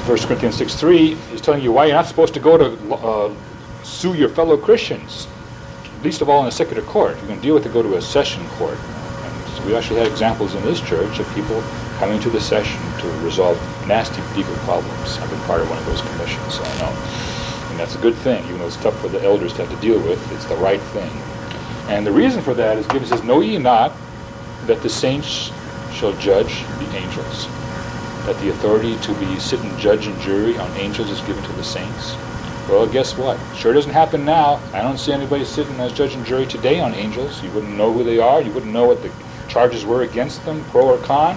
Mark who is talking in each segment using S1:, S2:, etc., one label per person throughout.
S1: 1 Corinthians 6:3 is telling you why you're not supposed to go to sue your fellow Christians, least of all in a secular court. You're going to deal with it, go to a session court. And so we actually had examples in this church of people coming to the session to resolve nasty legal problems. I've been part of one of those commissions, so I know. And that's a good thing, even though it's tough for the elders to have to deal with. It's the right thing. And the reason for that is Gibbon says, "Know ye not that the saints shall judge the angels?" That the authority to sit and judge and jury on angels is given to the saints. Well, guess what? Sure doesn't happen now. I don't see anybody sitting as judge and jury today on angels. You wouldn't know who they are. You wouldn't know what the charges were against them, pro or con.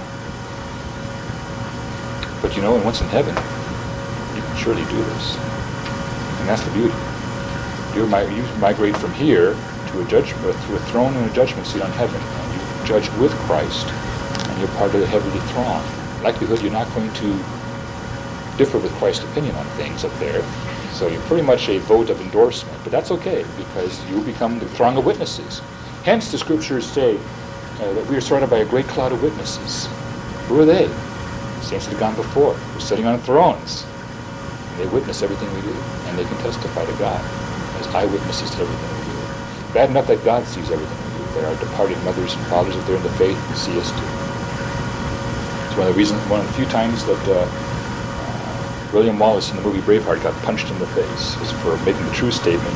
S1: But you know, and once in heaven, you can surely do this. And that's the beauty. You migrate from here to a throne and a judgment seat on heaven. And you judge with Christ, and you're part of the heavenly throne. Likelihood you're not going to differ with Christ's opinion on things up there. So you're pretty much a vote of endorsement. But that's okay, because you become the throng of witnesses. Hence the scriptures say that we are surrounded by a great cloud of witnesses. Who are they? Saints that have gone before. They're sitting on thrones. And they witness everything we do. And they can testify to God as eyewitnesses to everything we do. Bad enough that God sees everything we do. There are departed mothers and fathers, if they're in the faith, who see us too. It's one of the few times that William Wallace in the movie Braveheart got punched in the face. It was for making the true statement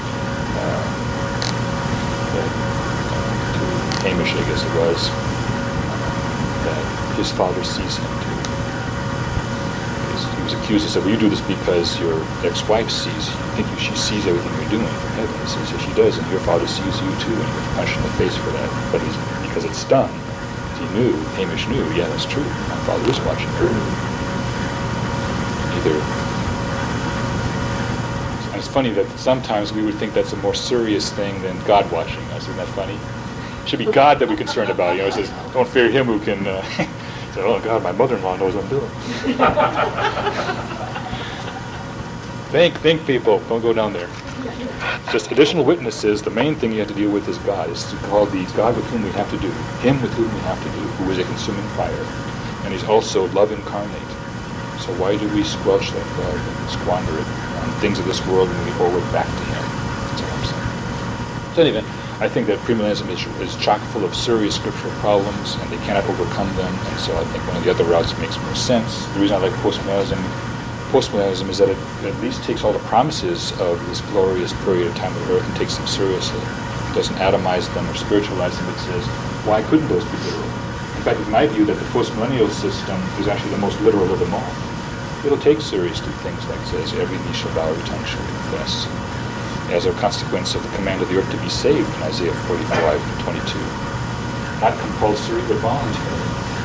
S1: to Hamish, I guess it was, that his father sees him too. He was accused. He said, "Well, you do this because your ex-wife sees you. You think she sees everything you're doing from heaven." He says, "Yes, she does, and your father sees you too," and he was punched in the face for that. But because it's done, he knew, Hamish knew, yeah, that's true. My father is watching her. And it's funny that sometimes we would think that's a more serious thing than God watching us. Isn't that funny? It should be God that we're concerned about. It says, don't fear him who can say, "Oh God, my mother-in-law knows what I'm doing." Think, people. Don't go down there. Just additional witnesses. The main thing you have to deal with is God. It's called the God with whom we have to do. Him with whom we have to do, who is a consuming fire. And he's also love incarnate. So why do we squelch that love and squander it on things of this world when we owe it back to him? That's all I'm saying. So anyway, I think that premillennialism is chock full of serious scriptural problems, and they cannot overcome them. And so I think one of the other routes makes more sense. The reason I like postmillennialism is that it at least takes all the promises of this glorious period of time on earth and takes them seriously. It doesn't atomize them or spiritualize them. It says, why couldn't those be literal? In fact, it's my view that the postmillennial system is actually the most literal of them all. It'll take seriously things like it says, every knee shall bow, every tongue shall confess, as a consequence of the command of the earth to be saved in Isaiah 45:22. Not compulsory, but voluntary.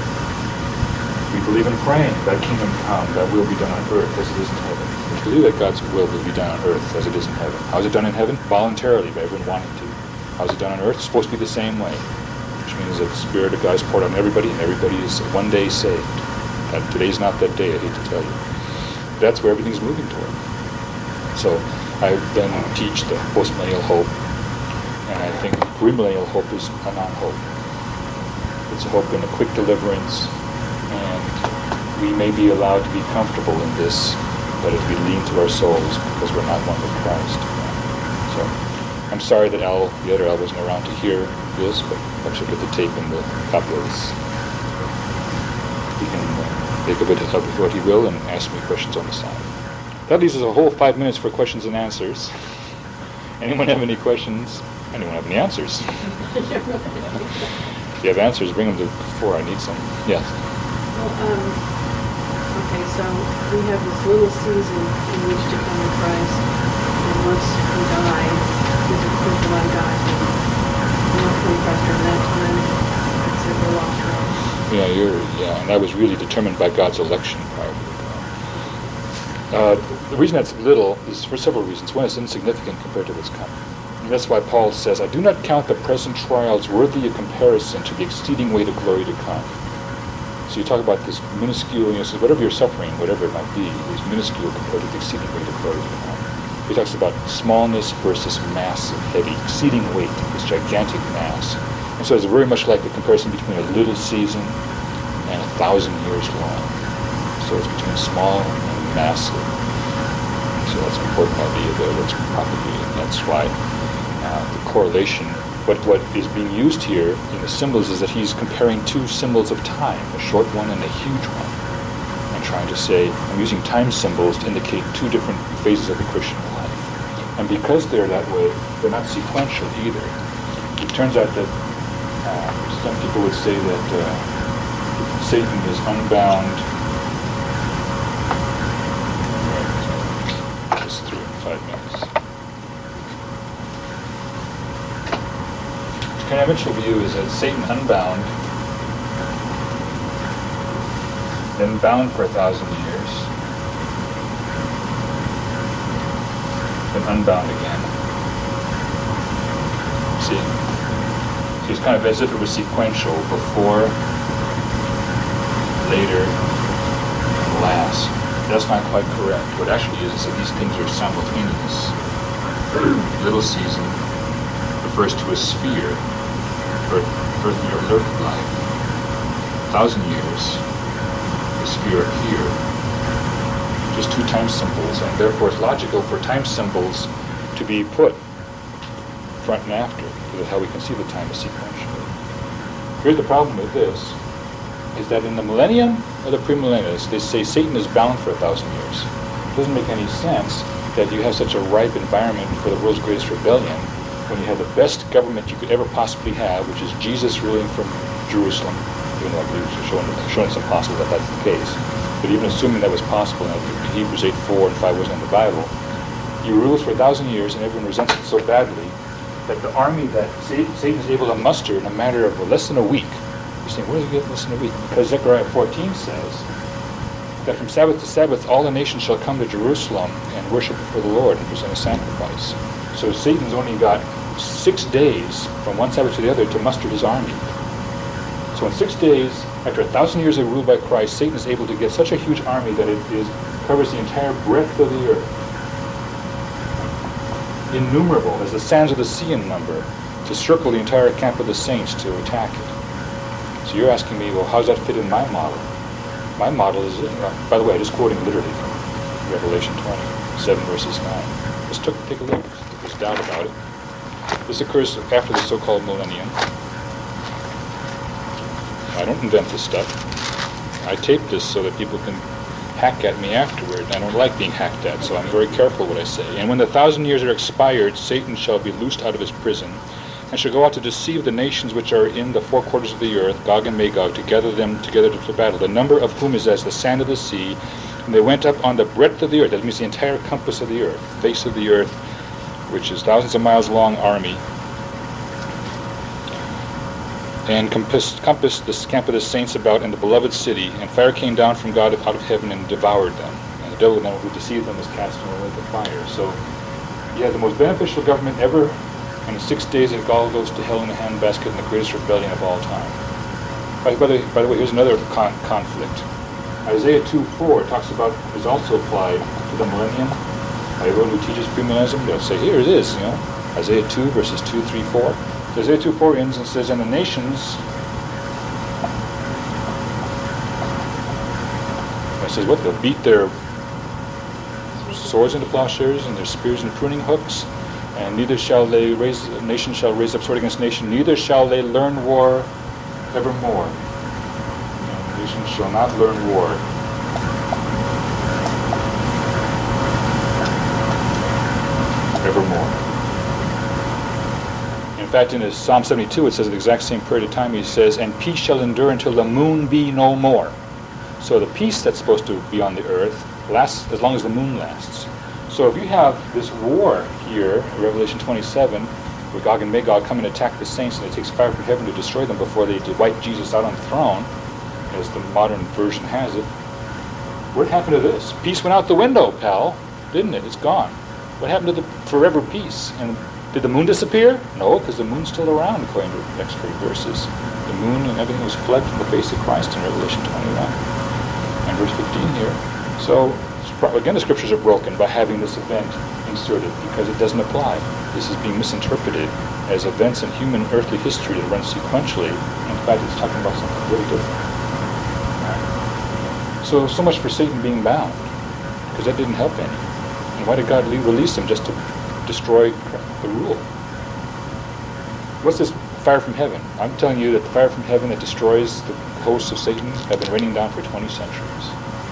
S1: We believe in praying, thy kingdom come, thy will be done on earth as it is in heaven. We believe that God's will be done on earth as it is in heaven. How is it done in heaven? Voluntarily, by everyone wanting to. How is it done on earth? It's supposed to be the same way, which means that the Spirit of God is poured on everybody, and everybody is one day saved. Today's not that day, I hate to tell you. That's where everything's moving toward. So I then teach the postmillennial hope, and I think premillennial hope is a non-hope. It's a hope in a quick deliverance, and we may be allowed to be comfortable in this, but as we lean to our souls because we're not one with Christ. So I'm sorry that the other Al wasn't around to hear this, but perhaps you'll get the tape and the copy of this. He can make a bit of what he will and ask me questions on the side. That leaves us a whole 5 minutes for questions and answers. Anyone have any questions? Anyone have any answers? If you have answers, bring them to the fore. I need some. Yes.
S2: Well, okay, so we have this little season in which to come to Christ, and once we die, there's a quick lot of guys who don't come to Christ during that time. It's a real lost road.
S1: And that was really determined by God's election prior to the reason that's little is for several reasons. One, it's insignificant compared to what's coming. And that's why Paul says, I do not count the present trials worthy of comparison to the exceeding weight of glory to come. So you talk about this minuscule, says whatever you're suffering, whatever it might be, is minuscule compared to the exceeding weight of glory to come. He talks about smallness versus massive, heavy, exceeding weight, this gigantic mass. And so it's very much like the comparison between a little season and 1,000 years long. So it's between small and massive. So that's an important idea there that's propagated. That's why the correlation, what is being used here in the symbols is that he's comparing two symbols of time, a short one and a huge one, and trying to say, I'm using time symbols to indicate two different phases of the Christian life. And because they're that way, they're not sequential either. It turns out that some people would say that Satan is unbound. Just through in 5 minutes. The conventional view is that Satan unbound, then bound for 1,000 years, then unbound again. See? So it's kind of as if it was sequential, before, later, and last. That's not quite correct. What actually is that these things are simultaneous. Little season refers to a sphere, earth life. 1,000 years, the sphere here. Just two time symbols, and therefore it's logical for time symbols to be put front and after, because of how we can see the time as sequentially. Here's the problem with this, is that in the millennium or the premillennialists, they say Satan is bound for 1,000 years. It doesn't make any sense that you have such a ripe environment for the world's greatest rebellion when you have the best government you could ever possibly have, which is Jesus ruling from Jerusalem, even though I believe it's shown it's impossible that that's the case. But even assuming that was possible, and Hebrews 8:4 and 5 wasn't in the Bible, he rules for 1,000 years and everyone resents it so badly that the army that Satan is able to muster in a matter of less than a week. You're saying, where does he get less than a week? Because Zechariah 14 says that from Sabbath to Sabbath all the nations shall come to Jerusalem and worship before the Lord and present a sacrifice. So Satan's only got 6 days from one Sabbath to the other to muster his army. So in 6 days, after 1,000 years of rule by Christ, Satan is able to get such a huge army that it covers the entire breadth of the earth. Innumerable, as the sands of the sea in number, to circle the entire camp of the saints to attack it. So you're asking me, well, how does that fit in my model? My model is, by the way, I'm just quoting literally from Revelation 20, 7 verses 9. Just take a look, if there's doubt about it. This occurs after the so-called millennium. I don't invent this stuff. I tape this so that people can hack at me afterward. I don't like being hacked at, so I'm very careful what I say. And when the 1,000 years are expired, Satan shall be loosed out of his prison, and shall go out to deceive the nations which are in the four quarters of the earth, Gog and Magog, to gather them together to battle, the number of whom is as the sand of the sea. And they went up on the breadth of the earth, that means the entire compass of the earth, face of the earth, which is thousands of miles long army, and compassed the camp of the saints about in the beloved city, and fire came down from God out of heaven and devoured them. And the devil who deceived them was cast into the lake of fire. So you have the most beneficial government ever, and in 6 days it all goes to hell in a handbasket in the greatest rebellion of all time. By the way, here's another conflict. Isaiah 2:4 talks about, is also applied to the millennium. Everyone who teaches premillennialism, they'll say, here it is, Isaiah 2 verses 2, 3, 4. So Isaiah 2:4 ends and says, and the nations, it says what? They'll beat their swords into plowshares and their spears into pruning hooks, and nation shall raise up sword against nation, neither shall they learn war evermore. And nation shall not learn war. Evermore. In fact, in his Psalm 72, it says at the exact same period of time, he says, and peace shall endure until the moon be no more. So the peace that's supposed to be on the earth lasts as long as the moon lasts. So if you have this war here, in Revelation 27, where Gog and Magog come and attack the saints, and it takes fire from heaven to destroy them before they wipe Jesus out on the throne, as the modern version has it, what happened to this? Peace went out the window, pal, didn't it? It's gone. What happened to the forever peace? And did the moon disappear? No, because the moon's still around, according to the next 3 verses. The moon and everything was fled from the face of Christ in Revelation 21. And verse 15 here. So, again, the scriptures are broken by having this event inserted, because it doesn't apply. This is being misinterpreted as events in human earthly history that run sequentially. In fact, it's talking about something very different. So much for Satan being bound. because that didn't help any. And why did God release them? Just to destroy the rule. What's this fire from heaven? I'm telling you that the fire from heaven that destroys the hosts of Satan have been raining down for 20 centuries.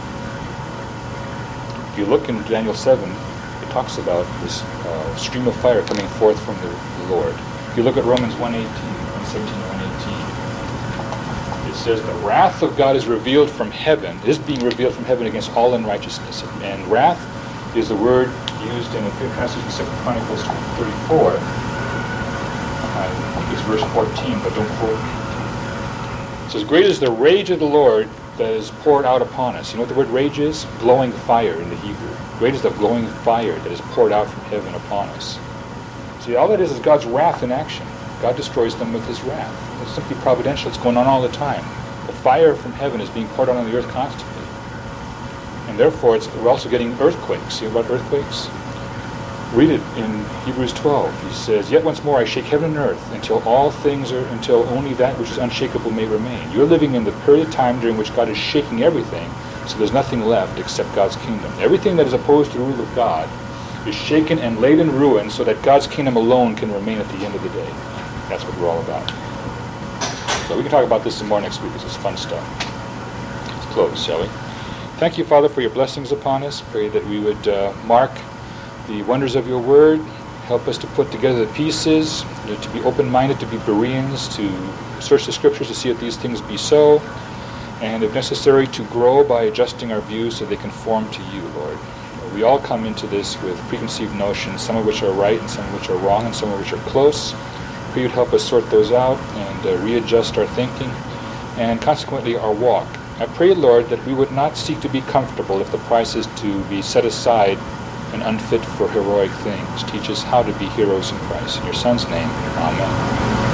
S1: If you look in Daniel 7, it talks about this stream of fire coming forth from the Lord. If you look at Romans 1:17 and 1:18, it says the wrath of God is revealed from heaven, is being revealed from heaven against all unrighteousness. And wrath is the word used in a passage in 2 Chronicles 34. I think it's verse 14, but don't quote me. It says, great is the rage of the Lord that is poured out upon us. You know what the word rage is? Glowing fire in the Hebrew. Great is the glowing fire that is poured out from heaven upon us. See, all that is God's wrath in action. God destroys them with his wrath. It's simply providential. It's going on all the time. The fire from heaven is being poured out on the earth constantly. And therefore, we're also getting earthquakes. See about earthquakes? Read it in Hebrews 12. He says, yet once more I shake heaven and earth until only that which is unshakable may remain. You're living in the period of time during which God is shaking everything, so there's nothing left except God's kingdom. Everything that is opposed to the rule of God is shaken and laid in ruin so that God's kingdom alone can remain at the end of the day. That's what we're all about. So we can talk about this some more next week. This is fun stuff. Let's close, shall we? Thank you, Father, for your blessings upon us. Pray that we would mark the wonders of your word. Help us to put together the pieces, to be open-minded, to be Bereans, to search the scriptures to see if these things be so, and if necessary to grow by adjusting our views so they conform to you, Lord. We all come into this with preconceived notions, some of which are right and some of which are wrong and some of which are close. Pray you'd help us sort those out and readjust our thinking and consequently our walk. I pray, Lord, that we would not seek to be comfortable if the price is to be set aside and unfit for heroic things. Teach us how to be heroes in Christ. In your Son's name, amen.